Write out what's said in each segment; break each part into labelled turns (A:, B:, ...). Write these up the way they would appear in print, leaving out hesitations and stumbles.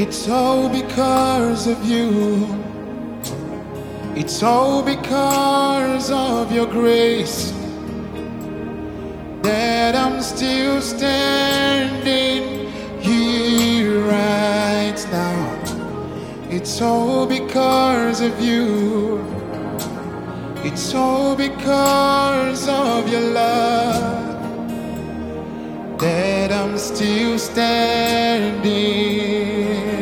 A: It's all because of you. It's all because of your grace that I'm still standing here right now. It's all because of you. It's all because of your love that I'm still standing.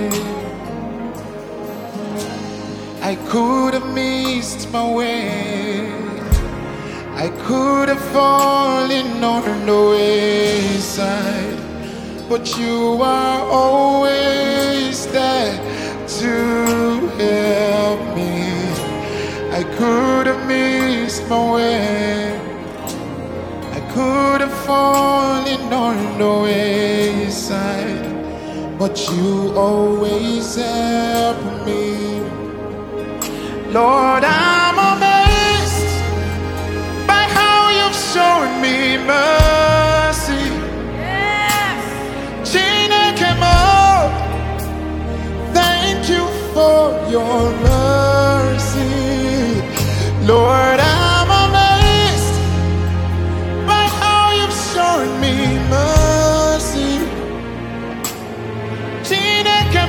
A: I could have missed my way. I could have fallen on the wayside, but you are always there to help me. I could have missed my way. I could have fallen on the wayside, but you always help me. Lord, I'm amazed by how you've shown me mercy.
B: Yes.
A: Chineke, thank you for your mercy. Lord, I'm amazed by how you've shown me mercy. Chineke,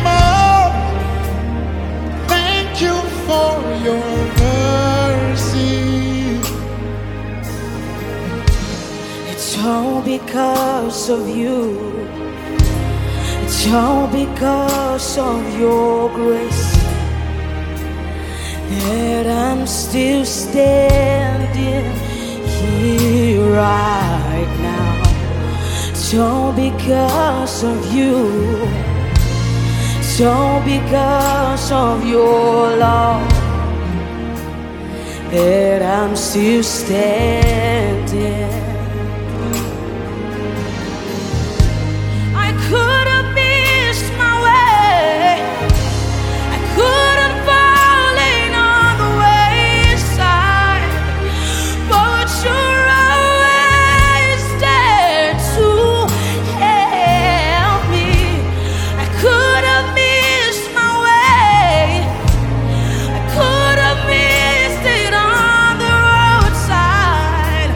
A: thank you for your mercy.
B: It's all because of you. It's all because of your grace that I'm still standing here right now. It's all because of you. It's all because of your love that I'm still standing. I could have missed my way. I could have fallen on the wayside, but you're always there to help me. I could have missed my way. I could have missed it on the roadside,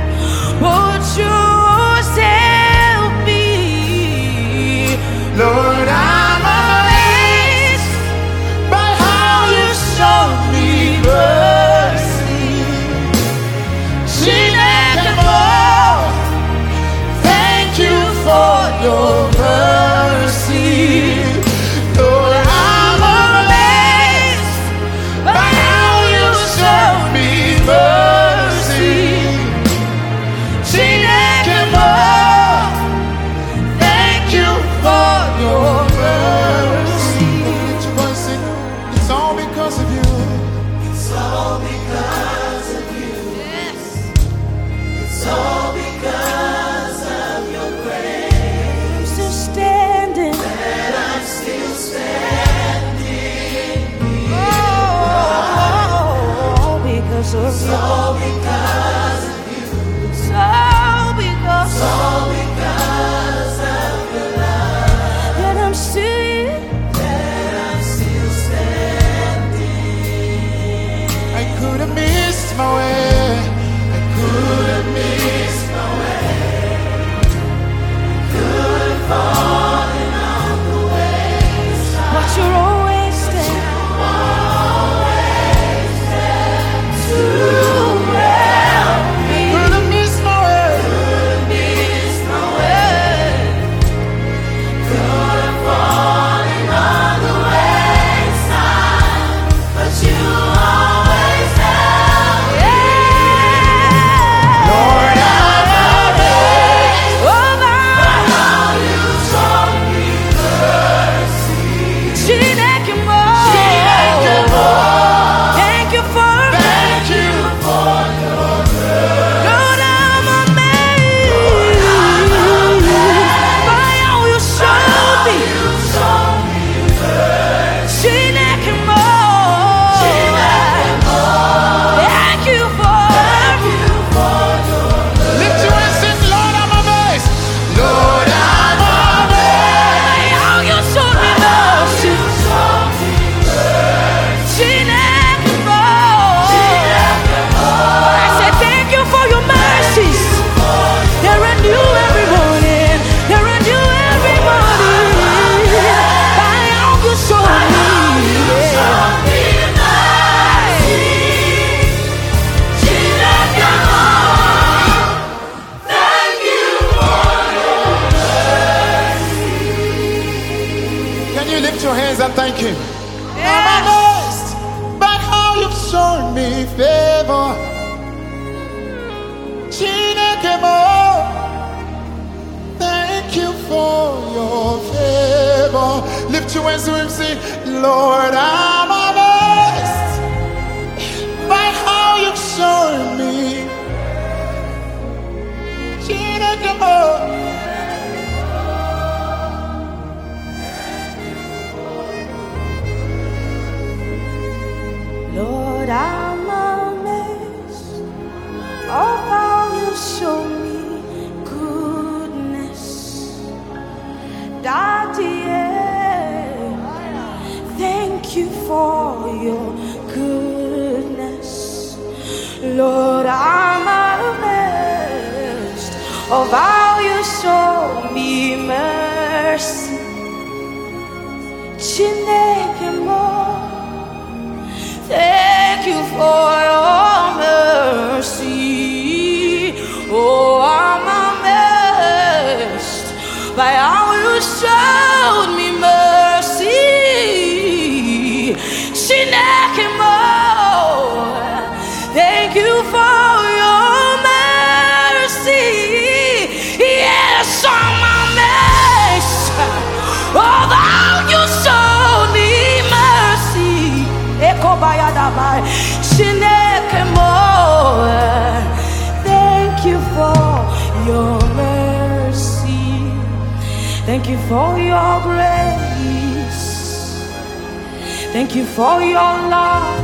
A: and thank Him.
B: Yes.
A: I'm amazed by how you've shown me favor. Chineke mo, thank you for your favor. Lift your hands to Him, sing, Lord, I'm amazed by how you've shown me. Chineke mo.
B: Lord, I'm amazed of how you show me goodness. Daddy, thank you for your goodness. Lord, I'm amazed of how you show me mercy. Chineke mo, thank you for your mercy. Oh, I'm amazed by how you showed me mercy. Chineke mo, thank you for your mercy. Yes, I'm amazed of how you showed me mercy. Chineke mo, thank you for your mercy. Thank you for your grace. Thank you for your love.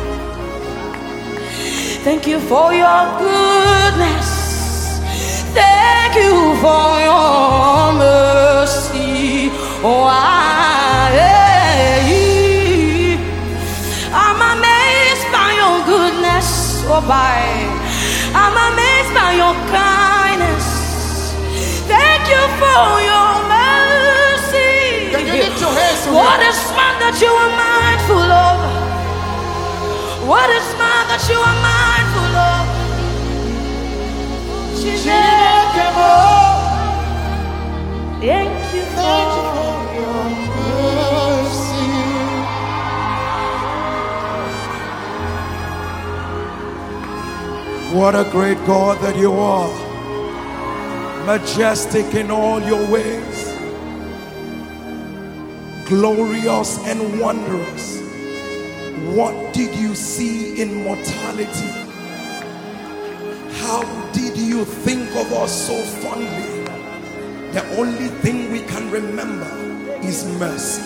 B: Thank you for your goodness. Thank you for your mercy. Oh, I'm amazed by your goodness, oh bye. I'm amazed by your kindness. Thank you for your mercy.
A: Can you lift your hands to
B: What
A: Him?
B: is man that you are mindful of? What is man that you are mindful of?
A: Chineke mo,
B: Thank you
A: thank you
B: for
A: for your mercy. What a great God that you are. Majestic in all your ways. Glorious and wondrous. What did you see in mortality? How did you think of us so fondly? The only thing we can remember is mercy.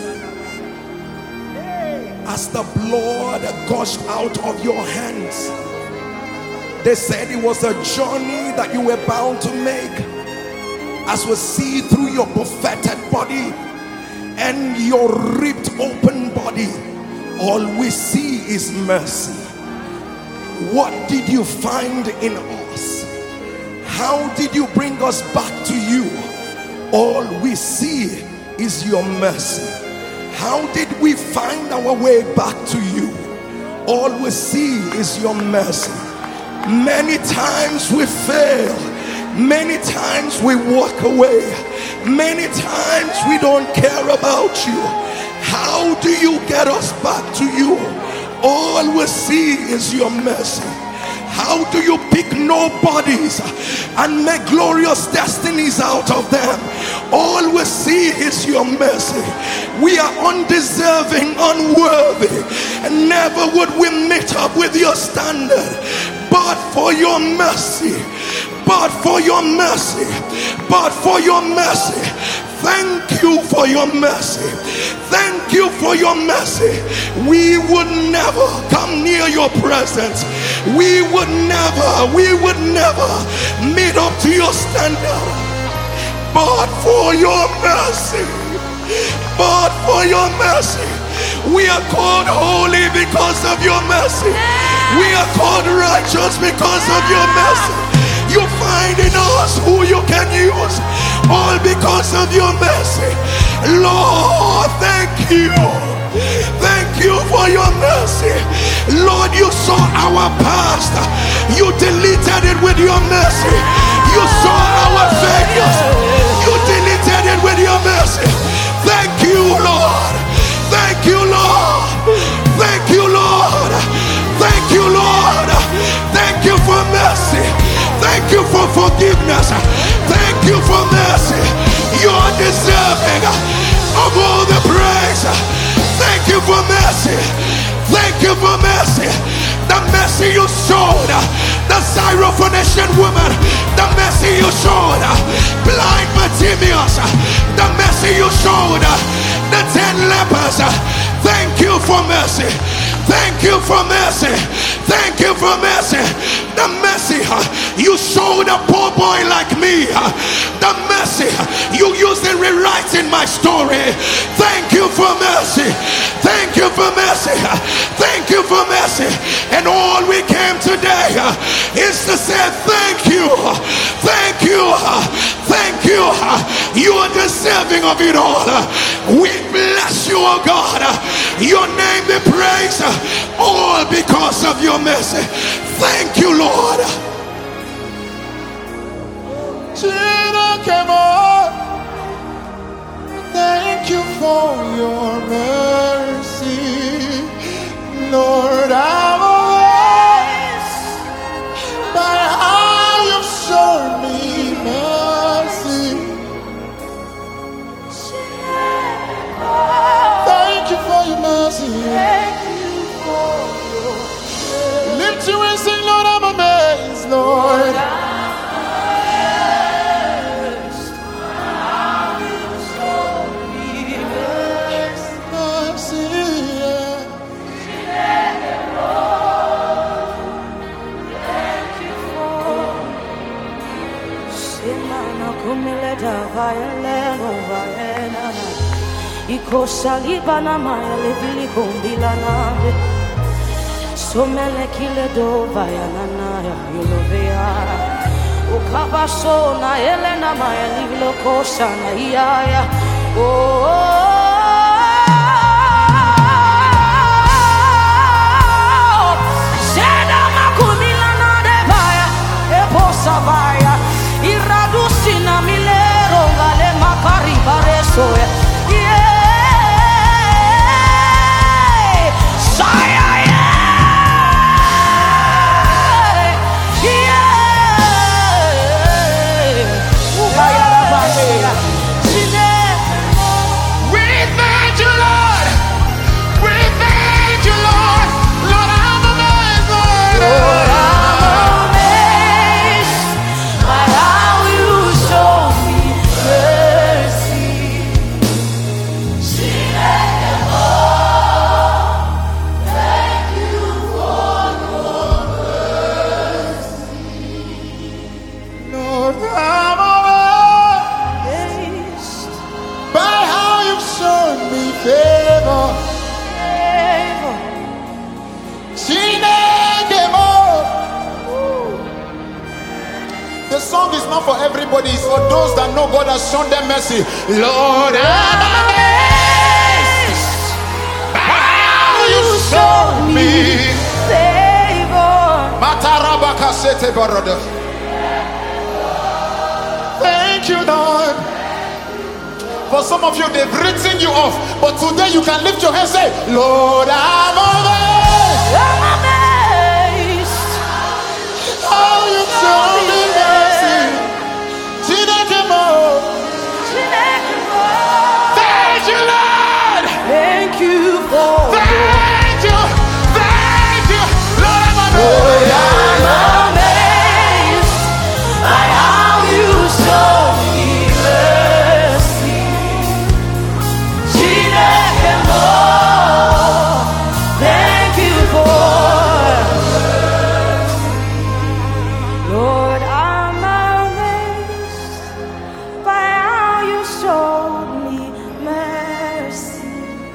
A: As the blood gushed out of your hands, they said it was a journey that you were bound to make. As we see through your buffeted body and your ripped open body, all we see is mercy. What did you find in us? How did you bring us back to you? All we see is your mercy. How did we find our way back to you? All we see is your mercy. Many times we fail. Many times we walk away. Many times we don't care about you. How do you get us back to you? All we see is your mercy. How do you pick nobodies and make glorious destinies out of them? All we see is your mercy. We are undeserving, unworthy, and never would we meet up with your standard. But for your mercy, but for your mercy, but for your mercy. Thank you for your mercy. Thank you for your mercy. We would never come near your presence. We would never meet up to your standard. But for your mercy, but for your mercy, we are called holy because of your mercy. We are called righteous because of your mercy. You find in us who you can use, all because of your mercy. Lord, thank you. Thank you for your mercy. Lord, you saw our past. You deleted it with your mercy. You saw our failures. You deleted it with your mercy. Thank you, Lord. Thank Jesus. Thank you for mercy. You are deserving of all the praise. Thank you for mercy. Thank you for mercy. The mercy you showed the Syrophoenician woman, the mercy you showed blind Bartimaeus, the mercy you showed the 10 lepers. Thank you for mercy. Thank you for mercy. Thank you for mercy. The mercy you showed a poor boy like me. The mercy you used in rewriting my story. Thank you for mercy. Thank you for mercy. Thank you for mercy. And all we came today is to say thank you. Thank you. Thank you. You are deserving of it all. We bless you, oh God. Your name be praised. All because of your mercy. Thank you, Lord.
C: Thank you for your mercy, Lord. I'm amazed by how you've shown me mercy. Thank you for your mercy. Lift you and sing, Lord, I'm amazed, Lord.
B: Ikosalibana maya levili kombilana somele kile do vaya nana yulovea ukabaso na elena maya livilo kosana iya Seda makumilana de vaya eposa vaya iradusina milero vale makari baresoya.
C: The song is not for everybody, it's for those that know God has shown them mercy. Lord, I'm amazed how you showed me favor. Thank you, Lord. For some of you, they've written you off, but today you can lift your hands and say, Lord, I'm amazed.
B: I'm amazed
C: how you showed me mercy. Thank you, Lord.
B: Thank you for
C: thank you, Lord.
B: I'm amazed by how you show me mercy. Thank you for Lord, I'm amazed by how you showed me mercy.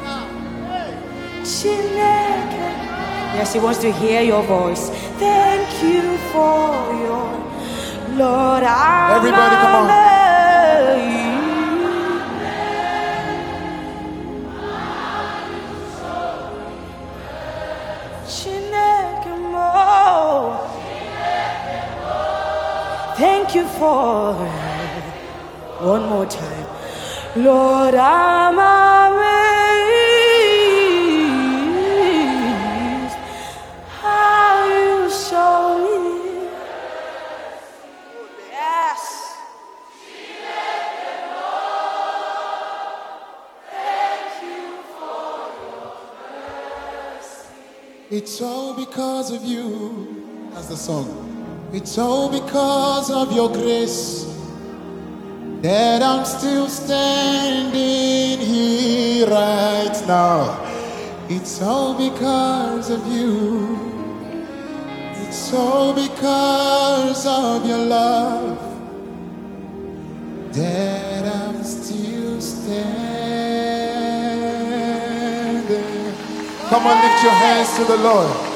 B: Yes, he wants to hear your voice. Thank you for your Lord, I'm
C: everybody, come on.
B: amazed. Thank you for one more time. Lord, I'm amazed how you show me. Yes.
C: It's all because of you. That's the song. It's all because of your grace that I'm still standing here right now. It's all because of you. It's all because of your love that I'm still standing. Come on, lift your hands to the Lord.